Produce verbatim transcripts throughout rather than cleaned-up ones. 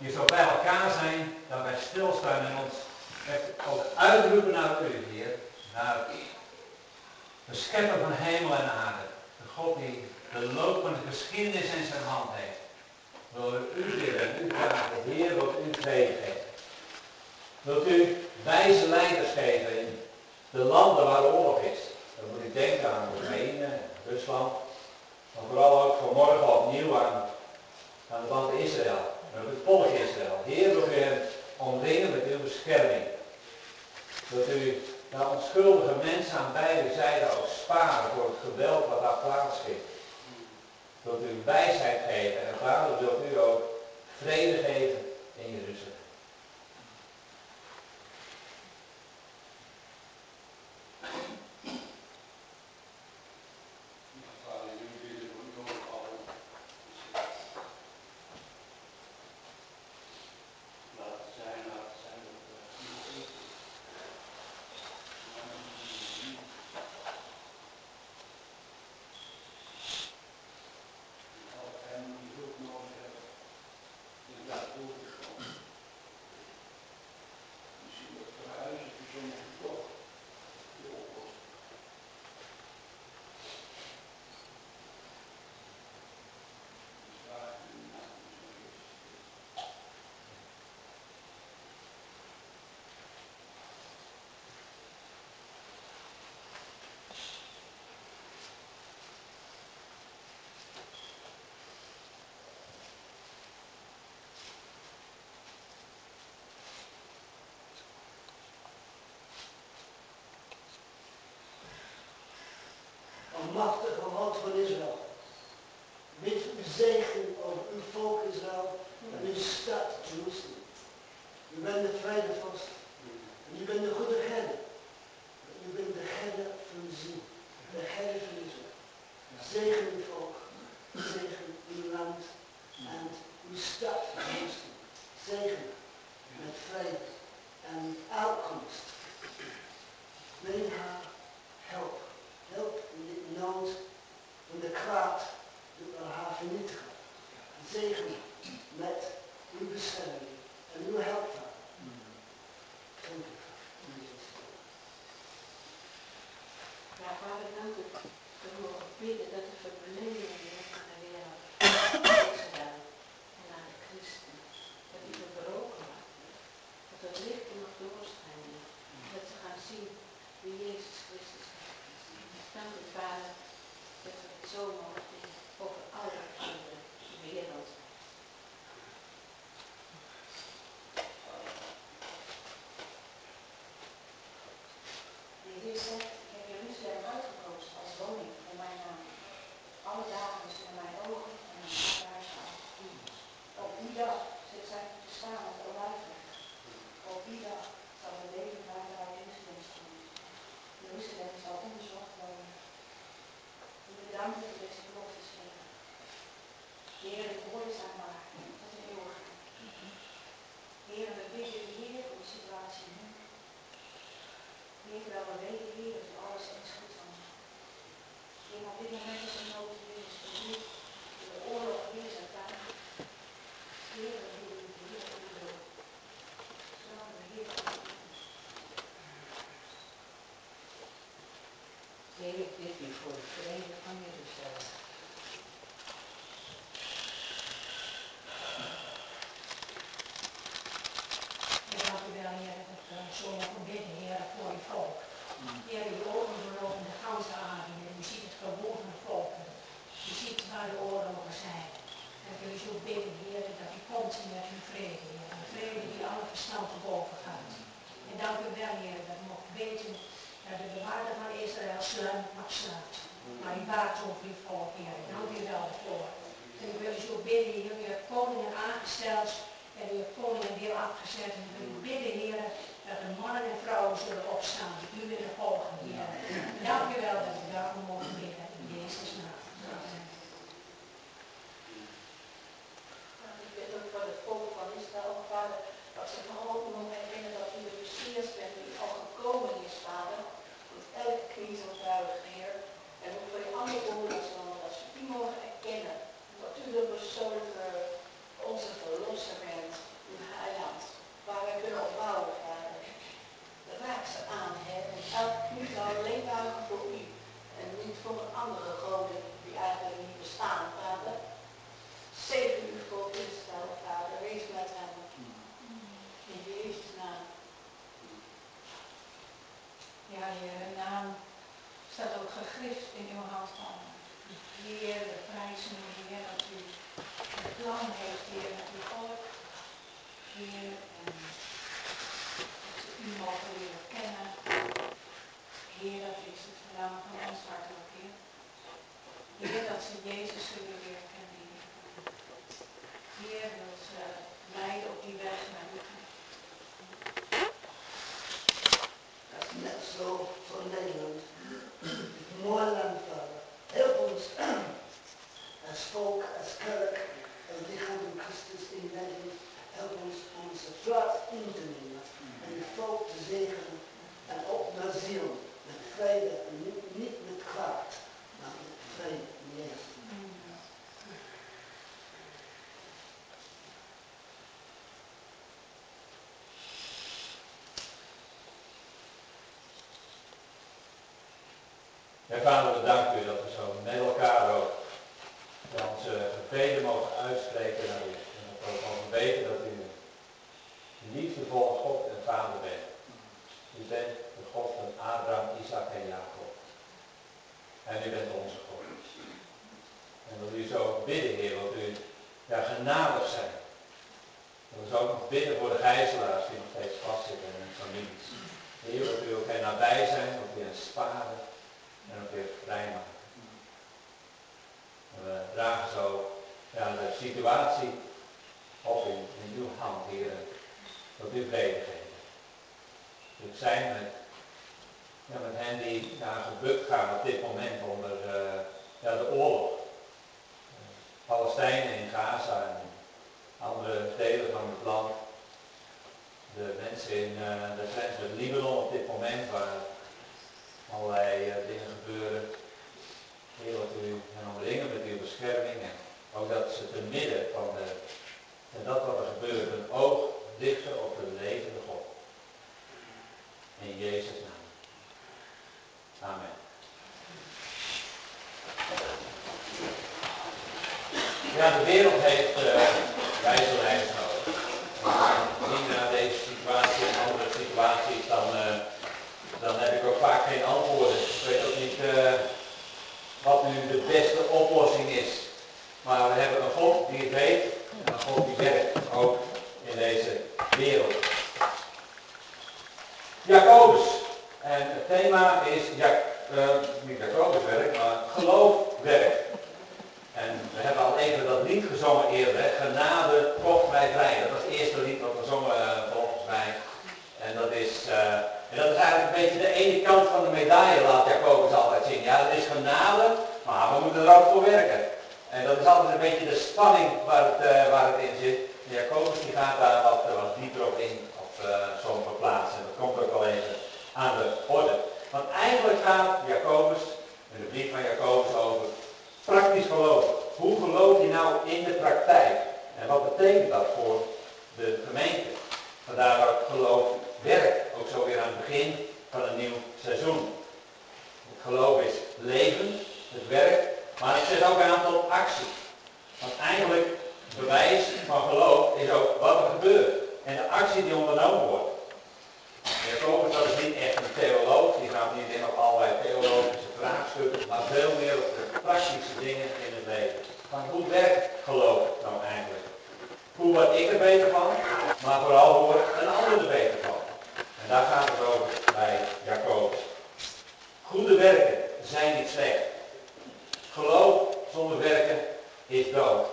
je zou bij elkaar zijn, daarbij stilstaan en ons ook uitroepen naar u, Heer, naar de schepper van hemel en aarde, de God die de loop van de geschiedenis in zijn hand heeft. Wil u willen, u vragen, Heer, wilt u vrede geven. Wilt u wijze leiders geven in de landen waar oorlog is. Dan moet ik denken aan Oekraïne, Rusland, maar vooral ook vanmorgen opnieuw aan, aan het land Israël. En ook het volk Israël. Heer, wilt u hen omringen met uw bescherming. Wilt u naar onschuldige mensen aan beide zijden ook sparen voor het geweld wat daar plaatsvindt. Wilt u wijsheid geven en vader wilt u ook vrede geven in Jeruzalem. Machtige God van Israël, bid uw zegen over uw volk Israël en uw stad Jeruzalem. U bent de vredevorst en u bent de goede herder. U bent de herder van de ziel, de herder van Israël. Zegen uw volk, zegen uw land en uw stad Jeruzalem. Zegen met vrede en uitkomst. Neem haar help. Help in de nood van de kwaad door haar vernietigen. Zegen met uw bescherming en uw help. Dank u. Ja, vader, dank u. We mogen bidden dat de verbreding van de wereld is gedaan en aan de christen. Dat die verbroken wordt. Dat het licht er mag doorschijnen. Dat ze gaan zien wie Jezus Christus is. Dank u, Vader, dat we het zo mogen doen over alle de wereld. De Heer zegt, ik heb Jeruzalem uitgekozen als woning voor mijn naam. Alle dagen zullen mijn ogen en mijn hart daar staan. Op die dag zit zij te staan op de olijfweg. Op die dag zal het leven water uit Jeruzalem stromen. Jeruzalem zal onderzocht worden. We bedanken voor deze beloftes, Heer. Heer, de woorden zijn waar, tot de eeuwigheid. Heer, we bidden u, Heer, voor de situatie nu. Heer, terwijl we weten, Heer, dat u alles eens goed zal maken. Heer, op dit moment is er nood, Heer, is verliefd, de oorlog, Heer, is er daar. Heer, we bidden u, Heer, voor uw wil. Zodat we, Heer, voor u. Heer, ik bid u voor de vrede van Jeruzalem. Heer, dank u wel, Heer, dat we zo mogen bidden, Heer, voor uw volk. Heer, uw ogen doorlopen de ganse aarde, Heer. U ziet het verborgene volken. U ziet waar de oorlogen zijn. En ik wil u zo bidden, Heer, dat u komt met uw vrede, Heer. Een vrede die alle verstand te boven gaat. En dank u wel, Heer, dat we mogen weten dat de bewaarder van Israël sluit mag sluit. Maar u waakt over uw volk, Heer. Dank u wel daarvoor. En ik wil u zo bidden, Heer, u hebt koningen aangesteld en u hebt koningen weer afgezet. En ik wil u bidden, Heer, dat de mannen en vrouwen zullen opstaan. U willen volgen, Heer. Dank u wel dat we daarom mogen bidden. In Jezus' naam. Amen. Ik bid ook voor het volk van Israël, Vader, dat ze vooral mogen herinneren dat u de Messias bent die al gekomen is, Vader. Dat elke knie zal buigen, Heer. En ook voor die andere onderwijslanden, dat ze u mogen erkennen. Dat u de persoonlijke, onze verlosser bent. van Nederland. Het mooie land, Vader. Help ons als volk, als kerk, als lichaam van Christus in Nederland. Help ons onze plaats in te nemen en het volk te zegenen en ook naar ziel, met vrede en niet, niet met kwaad, maar met vrede in Jezus. Ja, Vader, we danken u dat we zo met elkaar ook ja, onze gebeden mogen uitspreken naar u. En dat we ook mogen weten dat u een liefdevolle God en Vader bent. U bent de God van Abraham, Isaac en Jacob. En u bent onze God. En dat u zo bidden, Heer, dat u ja, genadig zijn. Dat we zo ook nog bidden voor de gijzelaars die nog steeds vastzitten in hun families. Heer, dat u ook hen nabij zijn, dat u hen sparen. En ook weer vrijmaken. We dragen zo ja, de situatie op in, in uw hand, Heer. Dat u vrede geeft. We zijn met, ja, met hen die ja, gebukt gaan op dit moment onder uh, ja, de oorlog. Uh, Palestijnen in Gaza en andere delen van het land. De mensen in uh, de grens met Libanon op dit moment waar allerlei uh, dingen gebeuren. Heer, dat u hen omringen met uw bescherming en ook dat ze te midden van de, en dat wat er gebeurt een oog richten op de levende God. In Jezus' naam. Amen. Ja, de wereld heeft uh, wijselijkheid nodig. Zien naar deze situatie en andere situaties, dan, uh, dan heb ik ook vaak geen antwoorden. Ik weet ook niet uh, wat nu de beste oplossing is. Maar we hebben een God die het weet en een God die werkt ook in deze wereld. Jacobus. En het thema is, ja, uh, niet Jacobus werk, maar geloof werkt. En we hebben al even dat lied gezongen eerder, genade kocht mij vrij. Dat was het eerste lied wat we zongen uh, volgens mij. En dat is, uh, en dat is eigenlijk een beetje de ene kant van de medaille, laat Jacobus altijd zien. Ja, dat is genade, maar we moeten er ook voor werken. En dat is altijd een beetje de spanning waar het, uh, waar het in zit. En Jacobus die gaat daar wat, uh, wat dieper op in, op uh, sommige plaatsen. En dat komt ook wel even aan de orde. Want eigenlijk gaat Jacobus, de brief van Jacobus, over praktisch geloof. Hoe geloof je nou in de praktijk? En wat betekent dat voor de gemeente? Vandaar dat geloof werkt, ook zo weer aan het begin van een nieuw seizoen. Het geloof is leven, het werkt, maar het zet ook aan tot actie. Want eigenlijk, bewijs van geloof is ook wat er gebeurt. En de actie die ondernomen wordt. Jacobus, dat is niet echt een theoloog, die gaat niet in op allerlei theologische vraagstukken, maar veel meer op de praktische dingen in het leven. Van hoe werkt geloof nou eigenlijk? Hoe word ik er beter van, maar vooral hoe wordt een ander er beter van. En daar gaat het over bij Jacobus. Goede werken zijn niet slecht. Geloof zonder werken is dood.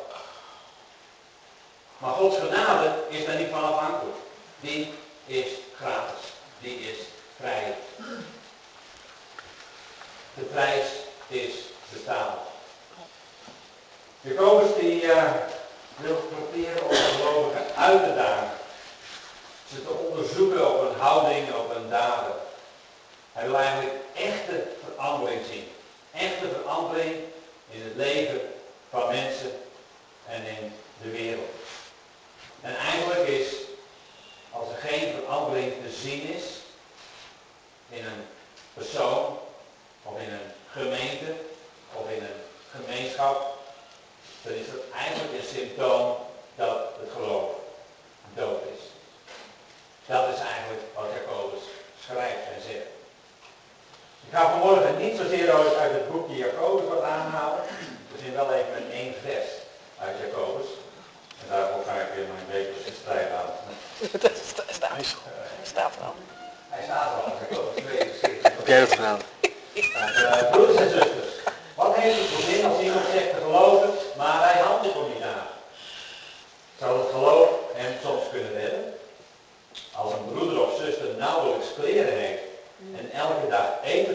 Maar Gods genade is daar niet van afhankelijk. Die is gratis. Die is vrij. De prijs is betaald. Jacobus die uh, wil proberen om de gelovigen uit te dagen. Ze te onderzoeken op een houding, op een daden. Hij wil eigenlijk echte verandering zien. Echte verandering in het leven van mensen en in de wereld. En eigenlijk is, als er geen verandering te zien is, in een persoon, of in een gemeente, of in een gemeenschap, dan is dat eigenlijk een symptoom dat het geloof dood is. Dat is eigenlijk wat Jacobus schrijft en zegt. Ik ga vanmorgen niet zozeer uit het boekje Jacobus wat aanhalen. We zien wel even een één vers uit Jacobus. En daarvoor ga ik weer mijn beetje in strijd aan. Hij staat er al. Hij staat er al. Heb jij dat gedaan? Uh, broeders en zusters, wat heeft het voor zin als iemand zegt te geloven, maar hij handelt er niet naar? Zou het geloof hem soms kunnen redden? Als een broeder of zuster nauwelijks kleren heeft en elke dag eten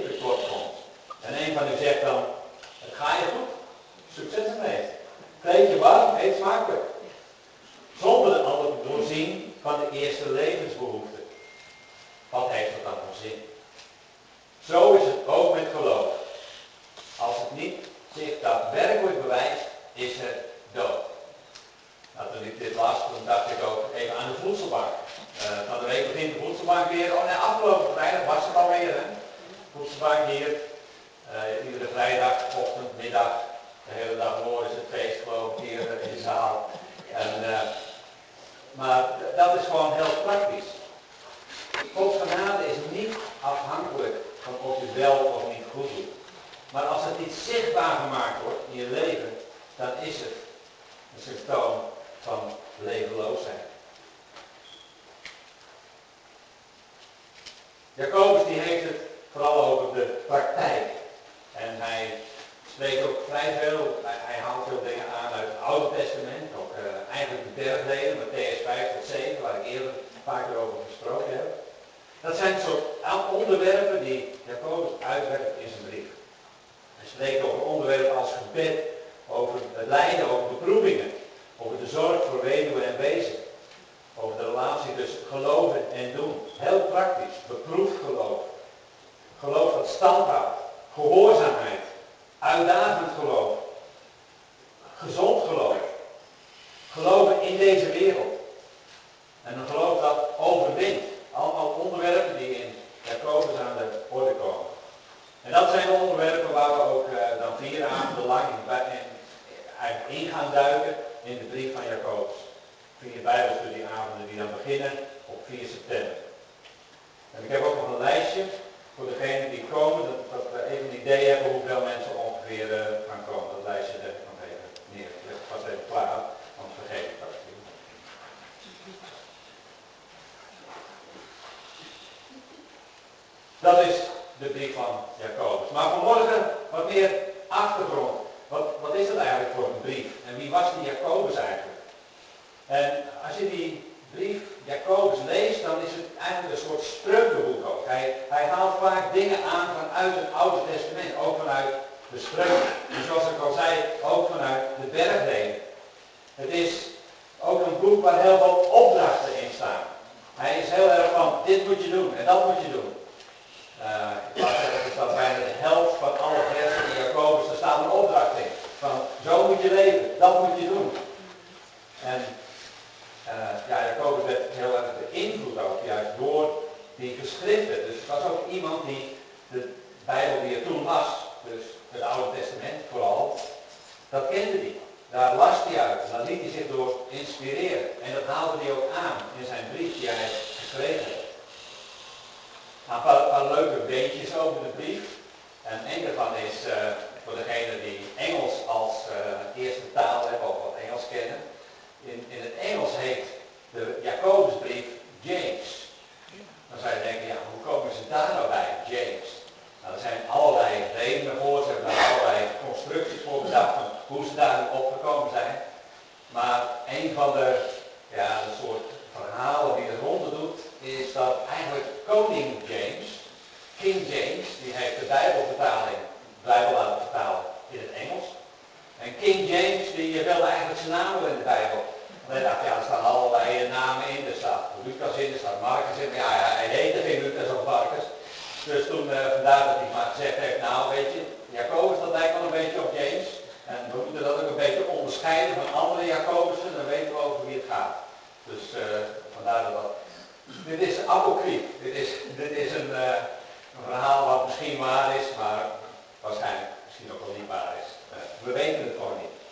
van u zegt dan, het gaat je goed, succes ermee. Kleed je warm, eet smakelijk. Zonder de ander te voorzien van de eerste levensbehoeften. Wat heeft dat dan voor zin? Zo is het ook met geloof. Als het niet zich daadwerkelijk bewijst, is het dood. Nou, toen ik dit las, toen dacht ik ook even aan de voedselbank. Uh, van de week begint de voedselbank weer. Oh nee, afgelopen vrijdag was het alweer. Hè? De voedselbank hier. Uh, iedere vrijdag, ochtend, middag, de hele dag door is het feest geloof ik hier in de zaal. En, uh, maar dat is gewoon heel praktisch. Gods genade is niet afhankelijk van of je wel of niet goed doet. Maar als het niet zichtbaar gemaakt wordt in je leven, dan is het een symptoom van levenloosheid. Jacobus die heeft het vooral over de praktijk. En hij spreekt ook vrij veel, hij, hij haalt veel dingen aan uit het Oude Testament, ook uh, eigenlijk de bergleden, Mattheüs vijf tot zeven, waar ik eerder een paar keer over gesproken heb. Dat zijn soort onderwerpen die Jacobus uitwerkt in zijn brief. Hij spreekt over onderwerpen als gebed, over het lijden, over beproevingen, over de zorg voor weduwen en wezen, over de relatie tussen geloven en doen. Heel praktisch, beproefd geloof, geloof dat stand houdt, gehoorzaamheid, uitdagend geloof, gezond geloof, geloven in deze wereld en een geloof dat overwint. Allemaal onderwerpen die in Jacobus aan de orde komen. En dat zijn de onderwerpen waar we ook uh, dan vier avonden lang in, in, in gaan duiken in de brief van Jacobus. Vier bijbelstudieavonden die dan beginnen op vier september. En ik heb ook nog een lijstje voor degenen die komen, dat, dat we even een idee hebben hoeveel mensen ongeveer uh, gaan komen. Dat lijstje leg ik nog even neer. Ik leg het vast even klaar, anders vergeet ik dat. Dat is de brief van Jacobus. Maar vanmorgen wat meer achtergrond. Wat, wat is dat eigenlijk voor een brief? En wie was die Jacobus eigenlijk? En als je die brief Jacobus leest, dan is het eigenlijk een soort spreukenboek ook. Hij, hij haalt vaak dingen aan vanuit het Oude Testament, ook vanuit de spreuken. En zoals ik al zei, ook vanuit de bergleden. Het is ook een boek waar heel veel opdrachten in staan. Hij is heel erg van, dit moet je doen en dat moet je doen. Uh, ik laat zeggen, is dat bijna de helft van alle versen in Jacobus, daar staat een opdracht in. Van, zo moet je leven, dat moet je doen. En uh, ja, Jacobus werd heel erg beïnvloed ook, juist door die geschriften. Dus het was ook iemand die de Bijbel die er toen las, dus het Oude Testament vooral, dat kende hij. Daar las hij uit, daar liet hij zich door inspireren. En dat haalde hij ook aan in zijn brief die hij geschreven heeft. Nou, een paar, paar leuke beetjes over de brief. En een daarvan is uh, voor degenen die Engels als uh, eerste taal hebben of wat Engels kennen. In, in het Engels heet de Jacobusbrief James. Dan zou je denken, ja, hoe komen ze daar nou bij, James? Nou, er zijn allerlei redenen voor, ze hebben daar allerlei constructies voor bedacht van hoe ze daar op gekomen zijn. Maar een van de, ja, de soort verhalen die er ronde doet, is dat eigenlijk koning James, King James, die heeft de Bijbelvertaling, de Bijbel laten vertalen in het Engels. En King James, die wilde eigenlijk zijn naam wel in de Bijbel. Want hij dacht, ja, er staan allerlei namen in, er staat Lucas in, er staat Marcus in, maar ja, hij heette geen Lucas of Marcus. Dus toen, uh, vandaar dat hij maar gezegd heeft, nou weet je, Jacobus dat lijkt wel een beetje op James. En we moeten dat ook een beetje onderscheiden van andere Jacobussen, dan weten we over wie het gaat. Dus uh, vandaar dat dat. Dit is apocrief. Dit is, dit is een, uh, een verhaal wat misschien waar is, maar waarschijnlijk misschien ook wel niet waar is. Uh, we weten het gewoon niet.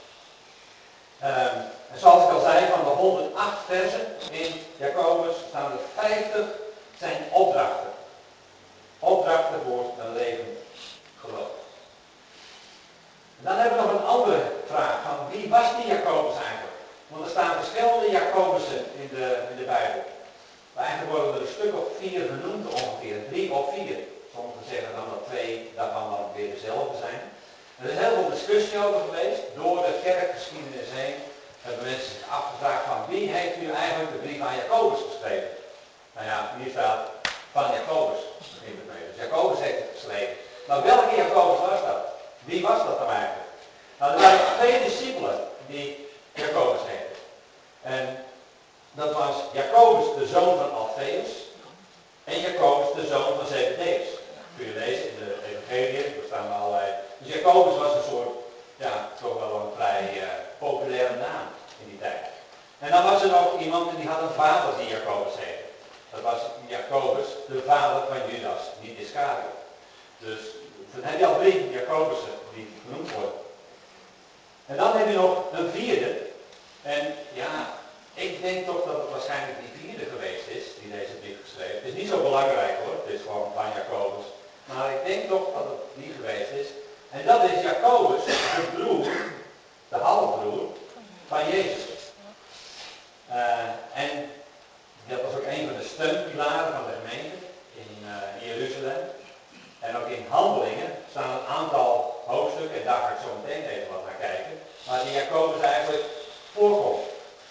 Um, en zoals ik al zei, van de honderdacht versen in Jacobus staan er vijftig zijn opdrachten. Opdrachten voor een levend geloof. En dan hebben we nog een andere vraag van wie was die Jacobus eigenlijk? Want er staan verschillende Jacobussen in de, in de Bijbel. Maar eigenlijk worden er een stuk of vier genoemd ongeveer, drie of vier. Sommigen zeggen dan dat twee daarvan dan weer dezelfde zijn. Er is heel veel discussie over geweest. Door de kerkgeschiedenis heen hebben mensen zich afgevraagd van wie heeft u eigenlijk de brief aan Jacobus geschreven? Nou ja, hier staat van Jacobus. Dus Jacobus heeft het geschreven. Maar welke Jacobus was dat? Wie was dat dan eigenlijk? Nou, er waren twee discipelen die Jacobus heten. En dat was Jacobus, de zoon van Alfeus, en Jacobus, de zoon van Zebedeus. Kun je lezen in de evangelie, er staan allerlei. Dus Jacobus was een soort, ja, toch wel een vrij uh, populaire naam in die tijd. En dan was er nog iemand en die had een vader die Jacobus heette. Dat was Jacobus, de vader van Judas, niet Iscariot. Dus dan heb je al drie Jacobussen die genoemd worden. En dan heb je nog een vierde. En ja, ik denk toch dat het waarschijnlijk die vierde geweest is die deze brief geschreven. Het is niet zo belangrijk hoor, het is gewoon van Jacobus. Maar ik denk toch dat het die geweest is. En dat is Jacobus, de broer, de halfbroer van Jezus. Uh, en dat was ook een van de steunpilaren van de gemeente in uh, Jeruzalem. En ook in Handelingen staan een aantal hoofdstukken, en daar ga ik zo meteen even wat naar kijken, waar die Jacobus eigenlijk voorkomt.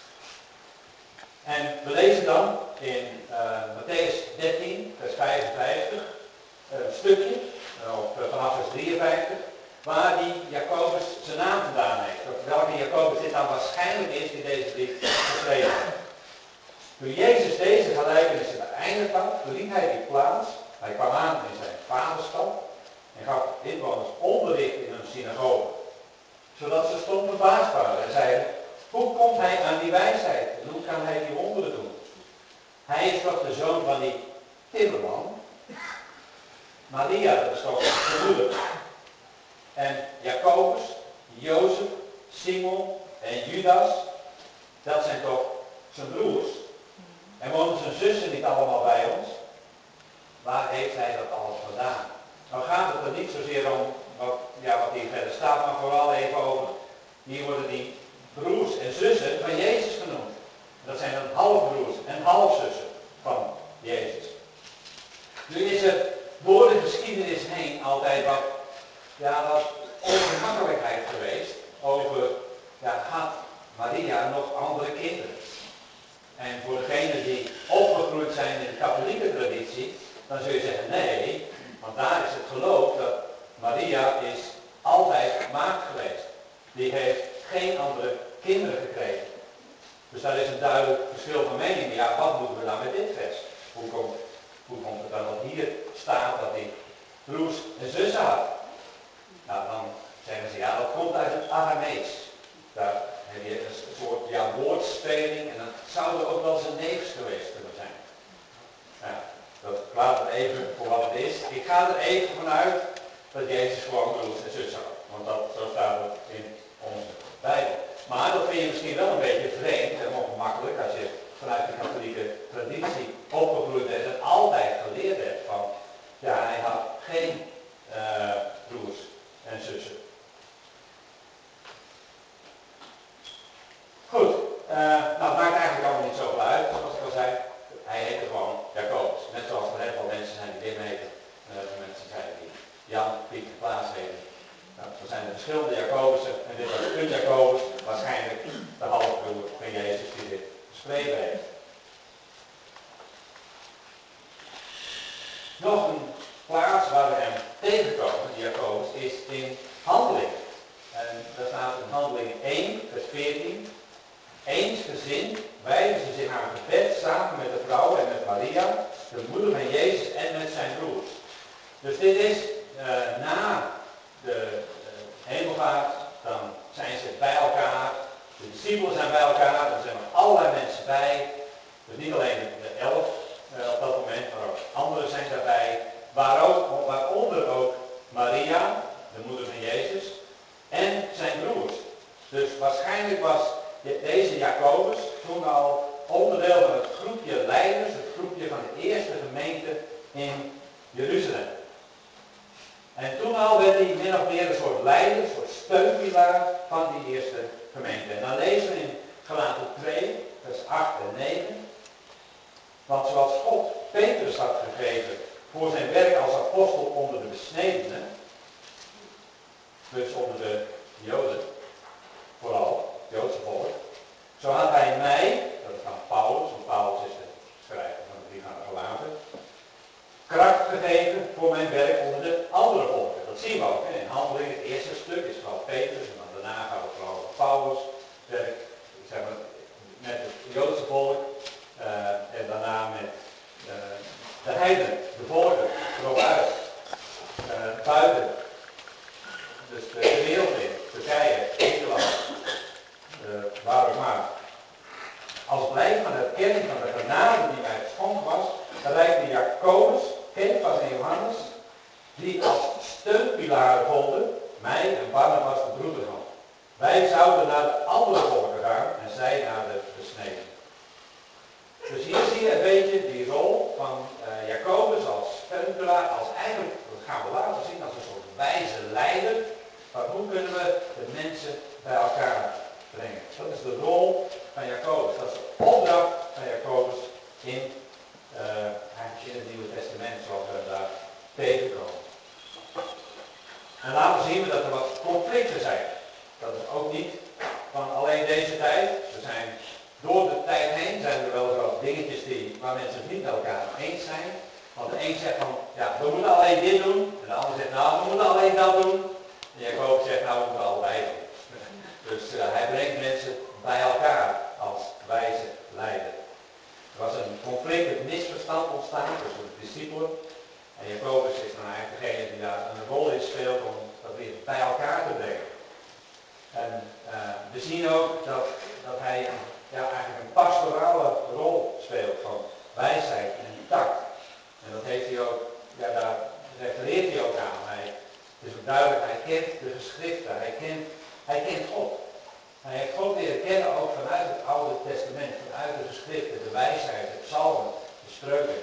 En we lezen dan in uh, Mattheüs dertien, vers vijfenvijftig, een stukje, of uh, vanaf vers drieënvijftig, waar die Jacobus zijn naam vandaan heeft. Of welke Jacobus dit dan waarschijnlijk is die deze brief geschreven heeft. Toen Jezus deze gelijkenissen beëindigd had, verliet hij die plaats. Hij kwam aan in zijn vaderstad en gaf inwoners onderricht in hun synagoge. Zodat ze stom verbaasd waren en zeiden, hoe komt hij aan die wijsheid en hoe kan hij die wonderen doen? Hij is toch de zoon van die timmerman? Maria, dat is toch zijn moeder? En Jacobus, Jozef, Simon en Judas, dat zijn toch zijn broers? En wonen zijn zussen niet allemaal bij ons? Waar heeft hij dat alles vandaan? Nou gaat het er niet zozeer om wat, ja, wat hier verder staat, maar vooral even over, hier worden die broers en zussen van Jezus genoemd. Dat zijn dan halfbroers en halfzussen van Jezus. Nu is er door de geschiedenis heen altijd wat, ja, wat ongemakkelijkheid geweest over, ja, had Maria nog andere kinderen? En voor degenen die opgegroeid zijn in de katholieke traditie, dan zul je zeggen nee, want daar is het geloof dat Maria is altijd maagd geweest. Die heeft geen andere kinderen gekregen. Dus daar is een duidelijk verschil van mening. Ja, wat moeten we dan met dit vers? Hoe komt, hoe komt het dan dat hier staat dat hij broers en zussen had? Nou, dan zeggen ze ja, dat komt uit het Aramees. Daar heb je een soort ja, woordspeling en dan zou er ook wel zijn neefs geweest kunnen zijn. Ja, dat laten we even voor wat het is. Ik ga er even vanuit dat Jezus gewoon broers en zussen had. Want dat, zo staat het in onze Bijbel. Maar dat vind je misschien wel een beetje vreemd en ongemakkelijk als je vanuit de katholieke traditie opgegroeid bent en altijd geleerd hebt van, ja, hij had geen uh, broers en zussen. Goed, uh, nou het maakt eigenlijk allemaal niet zoveel uit, zoals ik al zei. Hij heette gewoon Jacobus. Net zoals er heel veel mensen zijn die Wim heten. En heel veel mensen zijn die Jan, Piet en Klaas heten. Nou, er zijn er verschillende Jacobussen. En dit was een Jacobus, waarschijnlijk de halfbroer van Jezus die dit geschreven heeft. Nog een plaats waar we hem tegenkomen, die Jacobus, is in Handelingen. En daar staat in Handelingen één, vers veertien. Eensgezind wijden ze zich aan gebed samen met de vrouw en met Maria, de moeder van Jezus en met zijn broers. Dus dit is uh, na de uh, hemelvaart, dan zijn ze bij elkaar, de discipelen zijn bij elkaar, er zijn nog allerlei mensen bij. Dus niet alleen de elf uh, op dat moment, maar ook anderen zijn daarbij. Waar ook, waaronder ook Maria, de moeder van Jezus, en zijn broers. Dus waarschijnlijk was deze Jacobus toen al onderdeel van het groepje leiders, het groepje van de eerste gemeente in Jeruzalem. En toen al werd hij min of meer een soort leider, een soort steunpilaar van die eerste gemeente. En dan lezen we in Galaten twee, vers acht en negen. Want zoals God Petrus had gegeven voor zijn werk als apostel onder de besnedenen, dus onder de Joden, vooral, het Joodse volk, zo had hij mij, dat is van Paulus, want Paulus is de schrijver van de brief aan de Galaten, kracht gegeven voor mijn werk onder de andere volken. heiden, de volken, erop uit. Uh, buiten. Dus de, de wereld in, Turkije, Nederland, uh, waar ook maar. Als blijk van de erkenning van de genade die mij geschonken was, reikte Jacobus, Kefas en Johannes, die als steunpilaren golden, mij en Barnabas de broeder van. Wij zouden naar de andere volken gaan en zij naar de besneden. Dus hier zie je een beetje die rol van uh, Jacobus als steunpilaar, als eigenlijk, dat gaan we later zien, als een soort wijze leider. Maar hoe kunnen we de mensen bij elkaar brengen? Dat is de rol van Jacobus. Dat is de opdracht van Jacobus in, uh, in het Nieuwe Testament, zoals we daar tegenkomen. En later zien we dat er wat conflicten zijn. Dat is ook niet van alleen deze tijd. Er zijn door de tijd heen zijn er wel eens wat dingetjes die, waar mensen het niet met elkaar eens zijn. Want de een zegt van, ja, we moeten alleen dit doen. En de ander zegt, nou, we moeten alleen dat doen. En Jacobus zegt, nou, we moeten allebei doen. Dus uh, hij brengt mensen bij elkaar als wijze leider. Er was een conflict, een misverstand ontstaan tussen de discipelen. En Jacobus is dan eigenlijk degene die daar een rol in speelt om dat weer bij elkaar te brengen. En uh, we zien ook dat, dat hij ja, eigenlijk een pastorale rol speelt van wijsheid en tact. En dat heeft hij ook, ja, daar refereert hij ook aan. Hij, het is ook duidelijk, hij kent de geschriften, hij kent, hij kent God. Hij heeft God leren kennen ook vanuit het Oude Testament, vanuit de geschriften, de wijsheid, de psalmen, de spreuken.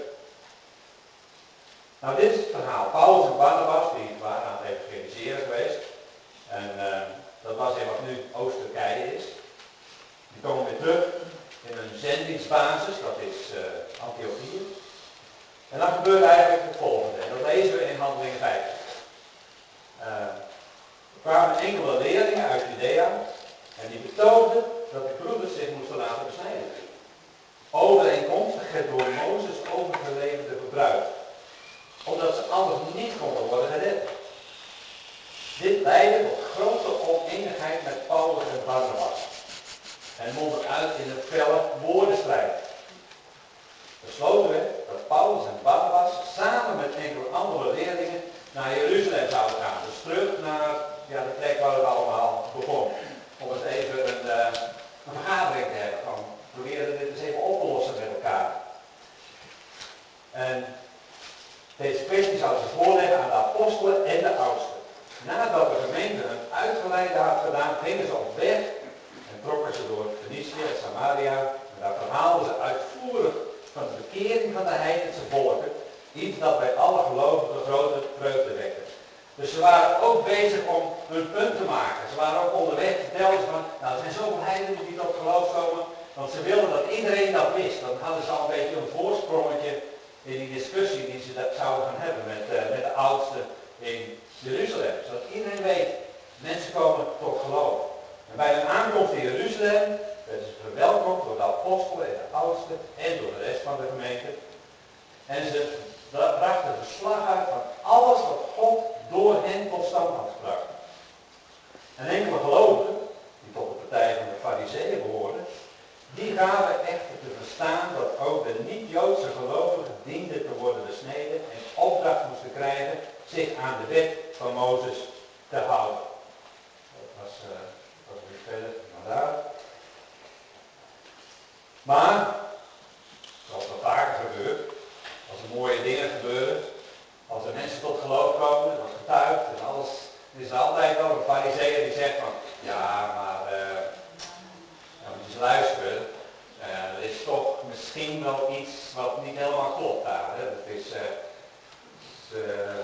Nou, dit is het verhaal. Paulus en Barnabas, die waren aan het evangeliseren geweest. En uh, dat was in wat nu Oost-Turkije is. Die komen weer terug in een zendingsbasis, dat is uh, Antiochië. En dan gebeurt eigenlijk het volgende. En dat lezen we in Handelingen vijf. Uh, er kwamen enkele leerlingen uit Judea en die betoogden dat de broeders zich moesten laten besnijden. Overeenkomstig het door Mozes overgeleverde gebruik. Omdat ze anders niet konden worden gered. Dit leidde tot grote oneenigheid met Paulus en Barnabas. En mondde uit in een felle woordenstrijd. Besloten werd dat Paulus en Barnabas samen met enkele andere leerlingen naar Jeruzalem zouden gaan. Dus terug naar ja, de plek waar het allemaal begon. Om het even een, uh, een vergadering te hebben. Van, proberen dit eens even op te lossen met elkaar. En deze kwestie zouden ze voorleggen aan de apostelen en de oudsten. Nadat de gemeente een uitgeleide had gedaan, gingen ze op weg en trokken ze door Phoenicia en Samaria. En daar verhaalden ze uitvoerig van de bekering van de heidense volken, iets dat bij alle gelovigen grote vreugde wekte. Dus ze waren ook bezig om hun punt te maken. Ze waren ook onderweg, vertelden ze van, nou er zijn zoveel heidenen die tot geloof komen, want ze wilden dat iedereen dat wist. Dan hadden ze al een beetje een voorsprongetje in die discussie die ze zouden gaan hebben met, uh, met de oudsten in Jeruzalem. Zodat iedereen weet, mensen komen tot geloof. En bij hun aankomst in Jeruzalem werden ze verwelkomd door de apostelen en de oudsten en door de rest van de gemeente. En ze brachten verslag uit van alles wat God door hen tot stand had gebracht. En enkele gelovigen, die tot de partij van de Farizeeën behoorden, die gaven echter te verstaan dat ook de niet-Joodse gelovigen dienden te worden besneden en opdracht moesten krijgen zich aan de wet van Mozes te houden. Dat was, uh, dat was weer verder naar daar. Maar, zoals dat vaker gebeurt, als er mooie dingen gebeuren, als er mensen tot geloof komen, er wordt getuigd en alles, er is er altijd wel een farizeeër die zegt van, ja, maar uh, dan moet je eens luisteren, uh, er is toch misschien wel iets wat niet helemaal klopt daar. Hè? Dat is, uh, is uh,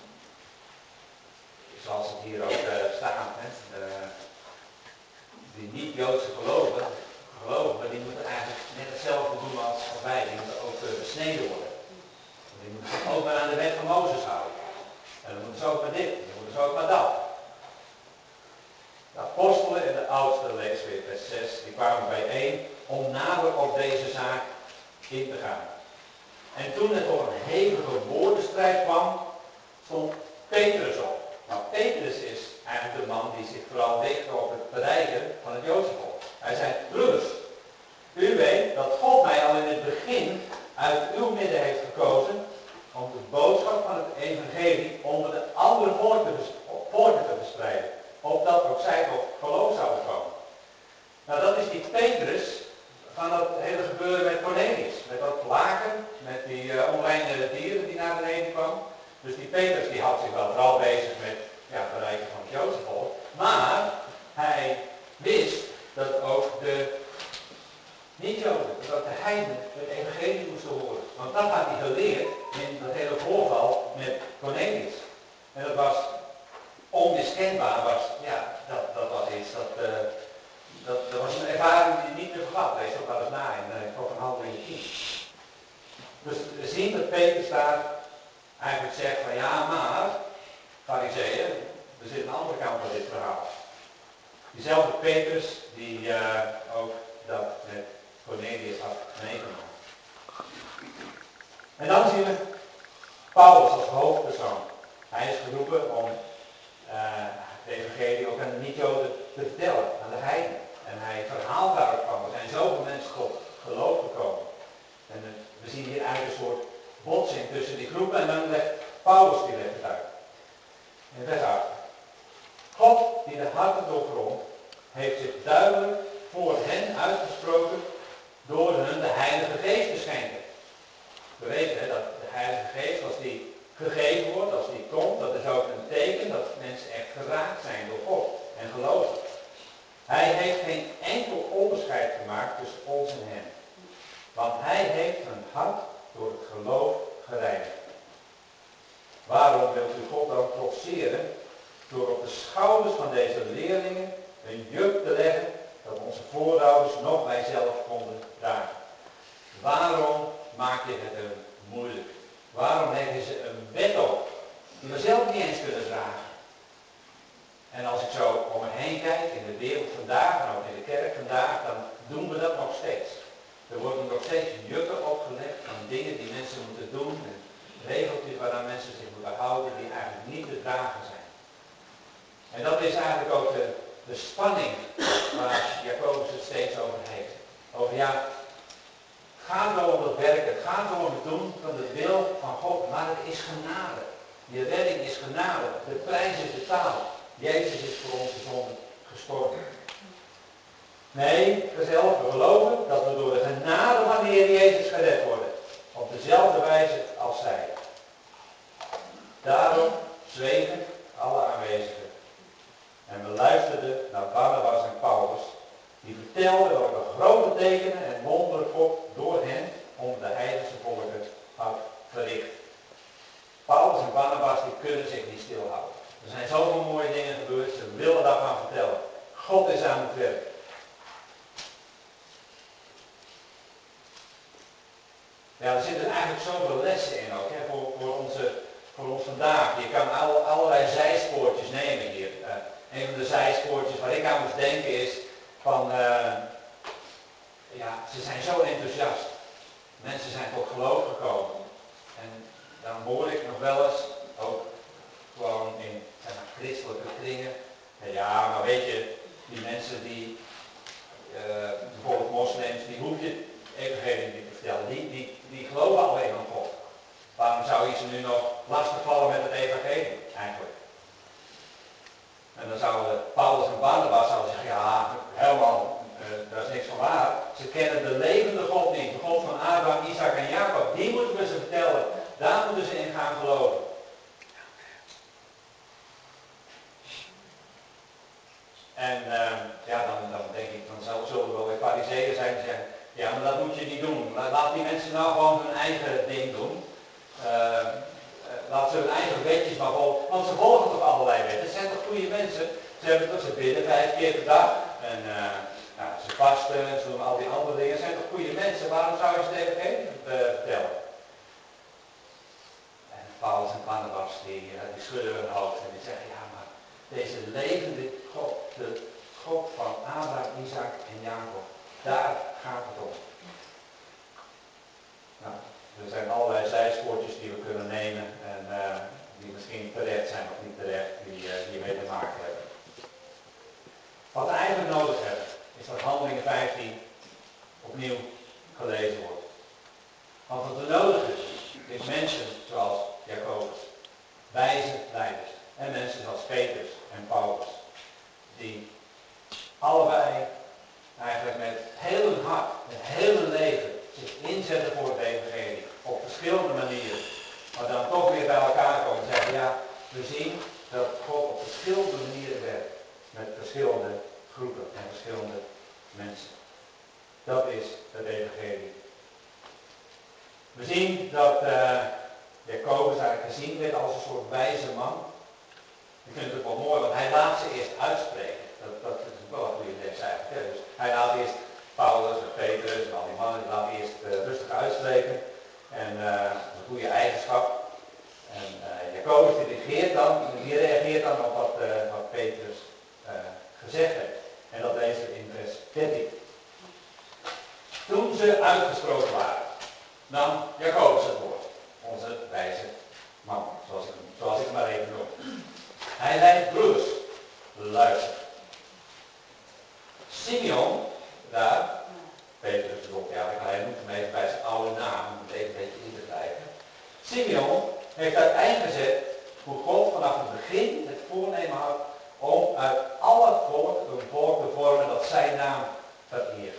zoals het hier ook uh, staat, hè? De, die niet-Joodse geloven, geloven, die moeten eigenlijk net hetzelfde doen als, als wij, die moeten ook uh, besneden worden. Die moeten zich ook maar aan de wet van Mozes houden. En dan moeten ze ook maar dit, en dan moeten ze ook maar dat. De apostelen en de oudsten, lees weer vers zes, die kwamen bijeen om nader op deze zaak in te gaan. En toen het tot een hevige woordenstrijd kwam, stond Petrus op. Nou, Petrus is eigenlijk de man die zich vooral richt op het bereiken van het Joodse volk. Hij zei, broeders, u weet dat God mij al in het begin uit uw midden heeft gekozen Dus die Petrus die houdt zich wel vooral bezig met ja, het bereiken van het Joodse volk. Maar hij wist dat ook de niet-Joden, dat ook de heidenen het evangelie moesten horen. Want dat had hij geleerd in dat hele voorval met Cornelius. En dat was onmiskenbaar, was, ja, dat, dat was iets, dat, uh, dat, dat was een ervaring die niet te vergat. Lees ook wel eens na in uh, ook een handeling tien. Dus we zien dat Petrus daar eigenlijk zegt van ja, maar, Farizeeën, er zit een andere kant van dit verhaal. Diezelfde Petrus die uh, ook dat met Cornelius had meegenomen. En dan zien we Paulus als hoofdpersoon. Hij is geroepen om uh, de evangelie ook aan de niet-Joden te vertellen, aan de heidenen. En hij verhaalt daar ook van. Er zijn zoveel mensen tot geloof gekomen. En uh, we zien hier eigenlijk een soort botsing tussen die groepen en dan legt Paulus die legt het uit. In vers acht. God die de harten doorgrondt, heeft zich duidelijk voor hen uitgesproken door hun de Heilige Geest te schenken. We weten hè, dat de Heilige Geest, als die gegeven wordt, als die komt, dat is ook een teken dat mensen echt geraakt zijn door God en geloven. Hij heeft geen enkel onderscheid gemaakt tussen ons en hen. Want hij heeft hun hart door het geloof gereinigd. Waarom wilt u God dan trotseren door op de schouders van deze leerlingen een juk te leggen dat onze voorouders nog wij zelf konden dragen? Waarom maak je het hun moeilijk? Waarom leggen ze een wet op die we zelf niet eens kunnen dragen? En als ik zo om me heen kijk in de wereld vandaag en ook in de kerk vandaag, dan doen we dat nog steeds. Er worden nog steeds jukken opgelegd van dingen die mensen moeten doen en regeltjes waaraan mensen zich moeten houden die eigenlijk niet te dragen zijn. En dat is eigenlijk ook de, de spanning waar Jacobus het steeds over heeft. Over ja, het gaat wel om het werk, het gaat wel om het doen van de wil van God, maar het is genade. Die redding is genade, de prijs is betaald. Jezus is voor onze zonde gestorven. Nee, vanzelf, we geloven dat we door de genade van de Heer Jezus gered worden. Op dezelfde wijze als zij. Daarom zwegen alle aanwezigen. En we luisterden naar Barnabas en Paulus, die vertelden welke grote tekenen en wonderen God door hen onder de heidense volken had verricht. Paulus en Barnabas die kunnen zich niet stilhouden. Er zijn zoveel mooie dingen gebeurd, ze willen daarvan vertellen. God is aan het werk. Ja, er zitten eigenlijk zoveel lessen in ook, hè, voor, voor, onze, voor ons vandaag. Je kan alle, allerlei zijspoortjes nemen hier. Uh, een van de zijspoortjes waar ik aan moest denken is van, uh, ja, ze zijn zo enthousiast. Mensen zijn tot geloof gekomen. En dan hoor ik nog wel eens, ook gewoon in zeg maar, christelijke kringen. Ja, maar weet je, die mensen die, uh, bijvoorbeeld moslims, die hoef je evangelie niet te vertellen. Die, die, die geloven alleen aan God. Waarom zou je ze nu nog lastigvallen met het evangelie eigenlijk? En dan zouden Paulus en Barnabas zouden zeggen, ja, helemaal, uh, daar is niks van waar. Ze kennen de levende God niet, de God van Abraham, Isaac en Jacob. Die moeten we ze vertellen. Daar moeten ze in gaan geloven. En uh, ja, dan, dan denk ik, dan zullen er wel weer fariseeën zijn die zeggen, ja, maar dat moet je niet doen. Laat die mensen nou gewoon hun eigen ding doen. Uh, laat ze hun eigen wetjes maar volgen. Want ze volgen toch allerlei wetten. Ze zijn toch goede mensen. Ze hebben toch, ze bidden vijf keer per dag. En uh, nou, ze vasten en ze doen al die andere dingen. Ze zijn toch goede mensen. Waarom zou je ze het evangelie uh, vertellen? En Paulus en Barnabas die, uh, die schudden hun hoofd en die zeggen, ja, maar deze levende God, de God van Abraham, Isaac en Jacob, daar gaat het om. Nou, er zijn allerlei zijspoortjes die we kunnen nemen en uh, die misschien terecht zijn of niet terecht, die, uh, die mee te maken hebben. Wat we eigenlijk nodig hebben, is dat Handelingen vijftien opnieuw gelezen wordt. Want wat we nodig hebben, is mensen zoals Jacobus, wijze leiders en mensen zoals Petrus en Paulus, die allebei eigenlijk met heel hun hart, met heel hun leven zich inzetten voor het evangelie. Op verschillende manieren. Maar dan toch weer bij elkaar komen we zien dat God op verschillende manieren werkt. Met verschillende groepen en verschillende mensen. Dat is het evangelie. We zien dat uh, Jacobus eigenlijk gezien werd als een soort wijze man. Ik vind het ook wel mooi, want hij laat ze eerst uitspreken. Dat, dat is wel een goede les eigenlijk. Hè? Dus hij laat eerst Paulus en Petrus en al die mannen, die laat eerst uh, rustig uitspreken. En uh, dat is een goede eigenschap. En uh, Jacobus die reageert dan, die reageert dan op wat, uh, wat Petrus uh, gezegd heeft. En dat lezen we in vers dertien. Toen ze uitgesproken waren, nam Jacobus het woord. Onze wijze man, zoals ik, zoals ik hem maar even noem. Hij zei, broeders, luister. Simeon, daar, Petrus bedoelt, ja, hij noemt hem even bij zijn oude naam, om het even een beetje in te krijgen. Simeon heeft uiteengezet hoe God vanaf het begin het voornemen had om uit alle volk een volk te vormen dat zijn naam vereert.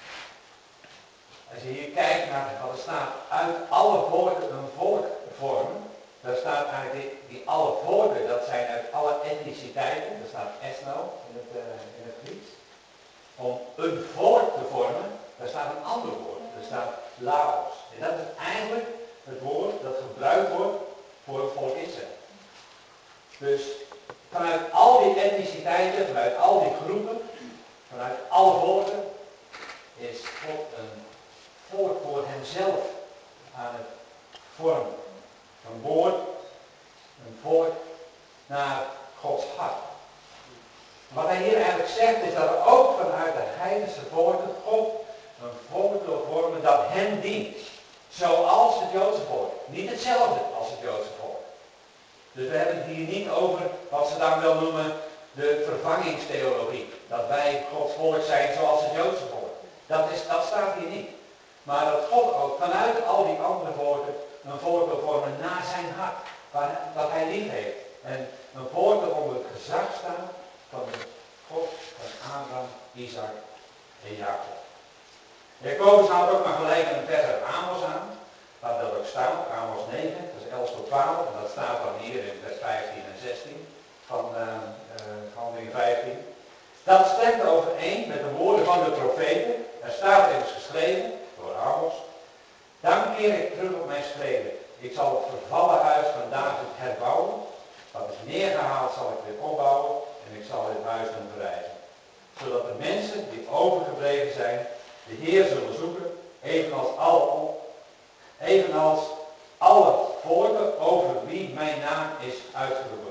Als je hier kijkt naar wat er staat, uit alle volken een volk vormen, daar staat eigenlijk die, die alle volken, dat zijn uit alle etniciteiten, daar staat ethno in het, uh, in het Grieks. Om een volk te vormen, daar staat een ander woord, daar staat laos. En dat is eigenlijk het woord dat gebruikt wordt voor het volk Israël. Dus vanuit al die etniciteiten, vanuit al die groepen, vanuit alle volken, is God een volk voor hemzelf aan het vormen. Een woord, een volk naar Gods hart. Wat hij hier eigenlijk zegt is dat er ook vanuit de heidense volken God een volk wil vormen dat hem dient. Zoals het Joodse volk. Niet hetzelfde als het Joodse volk. Dus we hebben het hier niet over wat ze dan wel noemen de vervangingstheologie. Dat wij Gods volk zijn zoals het Joodse volk. Dat, is, dat staat hier niet. Maar dat God ook vanuit al die andere volken een volk wil vormen naar zijn hart. Waar, dat hij lief heeft. En een volk dat onder het gezag staat van de God van Abraham, Isaac en Jacob. Jacobus haalt ook maar gelijk een vers uit Amos aan. Waar dat ook staat, Amos negen, vers elf tot twaalf. En dat staat dan hier in vers vijftien en zestien van uh, uh, handeling vijftien. Dat stemt overeen met de woorden van de profeten. Er staat immers geschreven, door Amos. Dan keer ik terug op mijn schreden. Ik zal het vervallen huis van David herbouwen. Wat is neergehaald zal ik weer opbouwen. En ik zal dit huis doen verrijzen. Zodat de mensen die overgebleven zijn, de Heer zullen zoeken, evenals alle, evenals alle volken over wie mijn naam is uitgeroepen.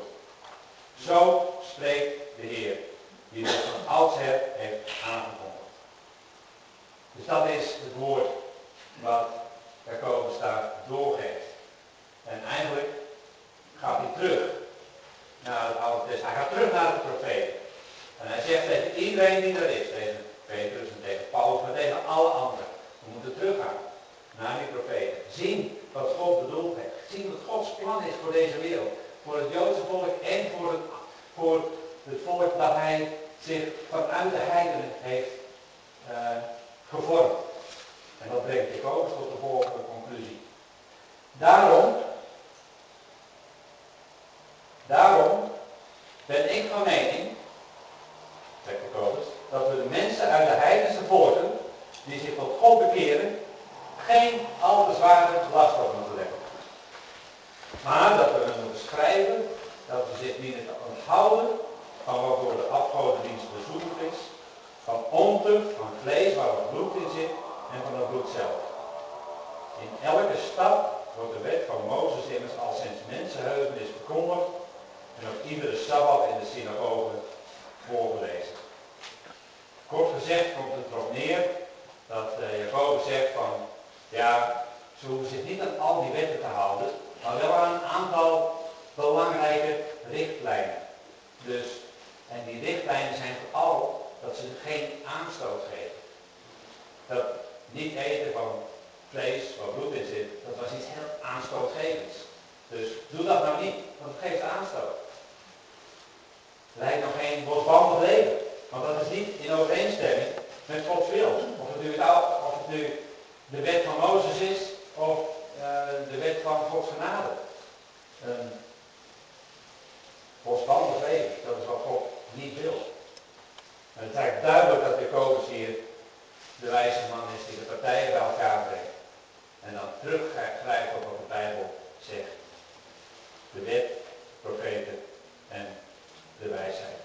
Zo spreekt de Heer, die dit van oudsher heeft aangekondigd. Dus dat is het woord wat Jacobus daar doorgeeft. En eigenlijk gaat hij terug naar het Oude Testament. Hij gaat terug naar de profeten. En hij zegt tegen iedereen die er is, tegen Petrus en tegen Paulus, maar tegen alle anderen. We moeten teruggaan naar die profeten. Zien wat God bedoeld heeft. Zien wat Gods plan is voor deze wereld. Voor het Joodse volk en voor het, voor het volk dat hij zich vanuit de heidenen heeft uh, gevormd. En dat brengt Jacobus tot de volgende conclusie. Daarom, daarom ben ik van mening, zegt Jacobus, dat we de mensen uit de heidense volken, die zich tot God bekeren, geen al te zware last op moeten leggen. Maar dat we hun moeten schrijven, dat we zich dienen te onthouden van wat door de afgodendienst bezoedeld is, van ontucht, van vlees waar wat bloed in zit en van het bloed zelf. In elke stad wordt de wet van Mozes immers al sinds mensenheugen is verkondigd en op iedere sabbat in de synagoge voorgelezen. Kort gezegd komt het erop neer dat uh, Jacobus zegt van, ja, ze hoeven zich niet aan al die wetten te houden, maar wel aan een aantal belangrijke richtlijnen. Dus, en die richtlijnen zijn vooral dat ze geen aanstoot geven. Dat niet eten van vlees waar bloed in zit, dat was iets heel aanstootgevends. Dus doe dat nou niet, want het geeft aanstoot. Lijkt nog geen bosbandig leven, want dat is niet in overeenstemming met Gods wil. Of het nu, het, of het nu de wet van Mozes is, of uh, de wet van Gods genade. Um, losbandig leven. Dat is wat God niet wil. En het is eigenlijk duidelijk dat Jacobus hier de wijze man is die de partijen bij elkaar brengt. En dan teruggrijpt op wat de Bijbel zegt. De wet, profeten en de wijsheid.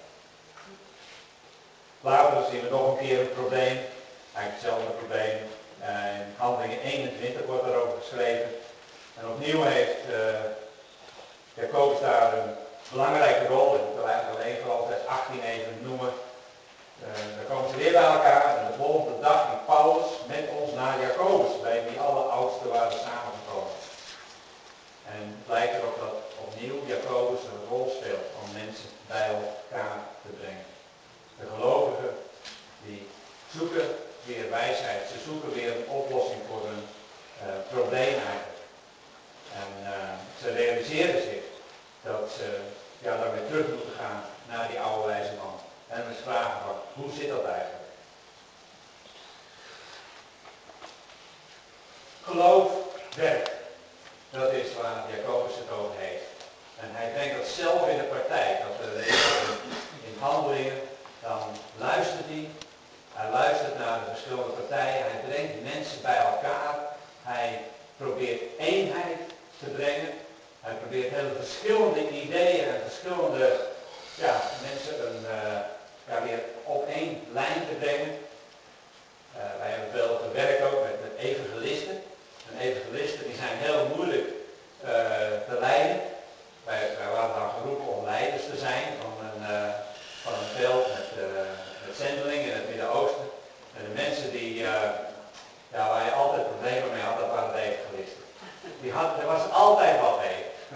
Later zien we nog een keer een probleem. Eigenlijk hetzelfde probleem. Uh, in Handelingen eenentwintig wordt daarover geschreven. En opnieuw heeft uh, Jacobus daar een belangrijke rol. Ik wil eigenlijk alleen vooral vers achttien even noemen. Uh, dan komen ze weer bij elkaar en de volgende dag ging Paulus met ons naar Jacobus, bij wie alle oudsten waren samengekomen. En het lijkt erop dat opnieuw Jacobus een rol speelt om mensen bij elkaar te brengen. De gelovigen die zoeken weer wijsheid, ze zoeken weer een oplossing voor hun uh, probleem eigenlijk. En uh, ze realiseren zich dat ze ja, dan weer terug moeten gaan naar die oude wijze man. En we vragen van, hoe zit dat eigenlijk? Geloof werkt. Dat is waar Jacobus het over heeft. En hij brengt dat zelf in de praktijk. Als we lezen in Handelingen, dan luistert hij. Hij luistert naar de verschillende partijen. Hij brengt mensen bij elkaar. Hij probeert eenheid te brengen. Hij probeert hele verschillende ideeën en verschillende ja, mensen een, uh, ja, weer op één lijn te brengen. Uh, wij hebben veel gewerkt ook met, met evangelisten. En evangelisten die zijn heel moeilijk uh, te leiden. Wij, wij waren dan geroepen om leiders te zijn van een, uh, van een veld met, uh, met zendelingen in het Midden-Oosten. En de mensen die, uh, ja, waar je altijd problemen mee had, dat waren de evangelisten. Die had, er was altijd wat mee.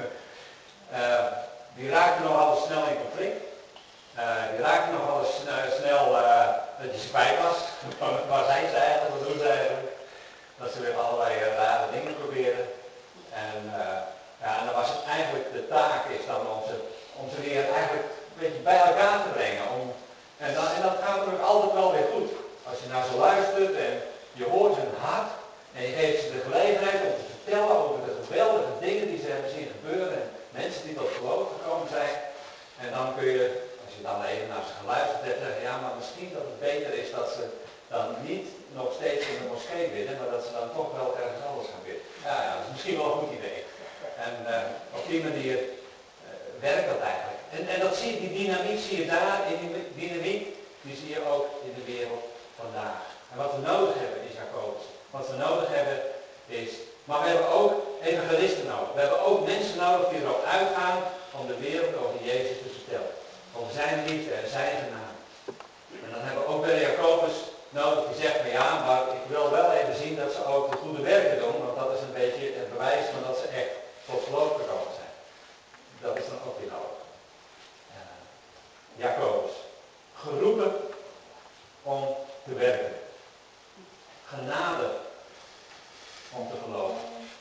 uh, die raakten nogal eens snel in conflict. Uh, die raakten nogal eens uh, snel uh, dat je ze kwijt was. Waar zijn ze eigenlijk? Wat doen ze eigenlijk? Dat ze weer allerlei uh, rare dingen proberen. En, uh, ja, en dan was het eigenlijk de taak is dan om ze, om ze weer eigenlijk een beetje bij elkaar te brengen. Om, en, dan, en dat gaat natuurlijk altijd wel weer goed. Als je naar ze luistert en je hoort hun hart en je geeft ze de gelegenheid om te vertellen over de geweldige dingen die ze hebben zien gebeuren. En mensen die tot geloof gekomen zijn. En dan kun je, als je dan even naar ze geluisterd hebt, zeggen, ja, maar misschien dat het beter is dat ze dan niet nog steeds in de moskee bidden, maar dat ze dan toch wel ergens anders gaan bidden. Ja, ja, dat is misschien wel een goed idee. En uh, op die manier uh, werkt dat eigenlijk. En, en dat zie je, die dynamiek zie je daar, in die dynamiek, die zie je ook in de wereld vandaag. En wat we nodig hebben is Jacobus. Wat we nodig hebben is, maar we hebben ook evangelisten nodig. We hebben ook mensen nodig die erop uitgaan om de wereld over Jezus te vertellen. Over zijn liefde en zijn genade. En dan hebben we ook bij Jacobus nodig die zegt van ja, maar ik wil wel even zien dat ze ook de goede werken doen, want dat is een beetje het bewijs van dat ze echt tot geloof gekomen zijn. Dat is dan ook weer nodig. Uh, Jacobus, geroepen om te werken. Genade om te geloven.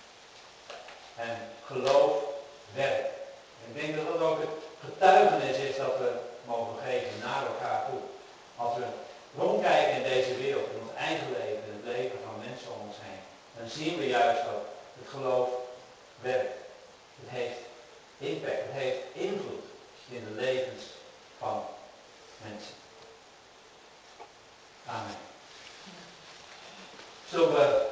En geloof werkt. Ik denk dat dat ook het getuigenis is dat we mogen geven naar elkaar toe. Als we rondkijken in deze wereld, in ons eigen leven, in het leven van mensen om ons heen, dan zien we juist dat het geloof werkt. Het heeft impact, het heeft invloed in de levens van mensen. Amen. Zullen we